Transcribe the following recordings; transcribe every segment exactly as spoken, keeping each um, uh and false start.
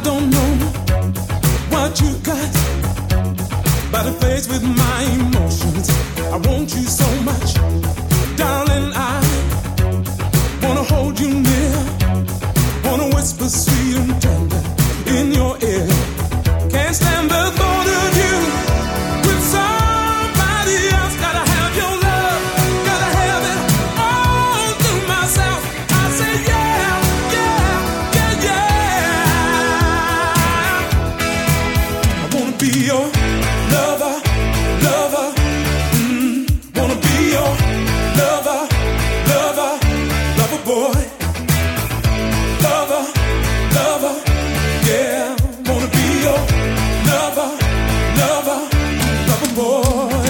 don't know what you got, but it plays with my emotions. I want you so much, darling. I wanna hold you near, wanna whisper sweet and tender in your ear. Can't stand the thought of you with somebody else. Gotta have your love, gotta have it all to myself. I say yeah, yeah, yeah, yeah. I wanna be your lover, lover. Mm, wanna be your lover, lover, lover boy. Lover, lover, yeah. Wanna be your lover, lover, lover boy.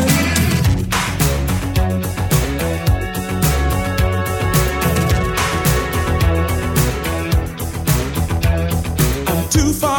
I'm too far